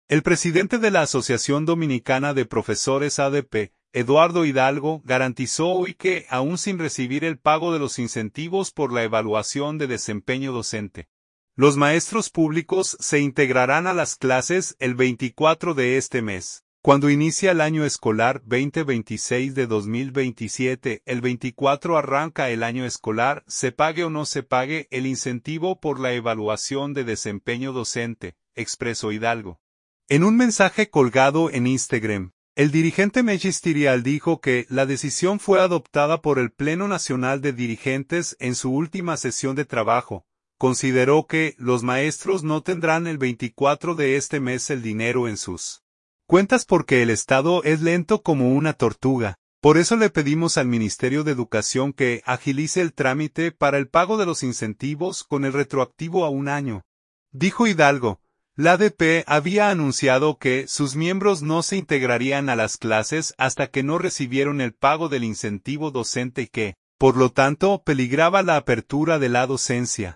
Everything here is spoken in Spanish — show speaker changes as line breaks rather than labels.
El presidente de la Asociación Dominicana de Profesores ADP, Eduardo Hidalgo, garantizó hoy que, aún sin recibir el pago de los incentivos por la evaluación de desempeño docente, los maestros públicos se integrarán a las clases el 24 de este mes. Cuando inicia el año escolar 2026 de 2027, el 24 arranca el año escolar, se pague o no se pague el incentivo por la evaluación de desempeño docente, expresó Hidalgo. En un mensaje colgado en Instagram, el dirigente magisterial dijo que la decisión fue adoptada por el Pleno Nacional de Dirigentes en su última sesión de trabajo. Consideró que los maestros no tendrán el 24 de este mes el dinero en sus cuentas porque el Estado es lento como una tortuga. Por eso le pedimos al Ministerio de Educación que agilice el trámite para el pago de los incentivos con el retroactivo a un año. Dijo Hidalgo. La ADP había anunciado que sus miembros no se integrarían a las clases hasta que no recibieron el pago del incentivo docente y que, por lo tanto, peligraba la apertura de la docencia.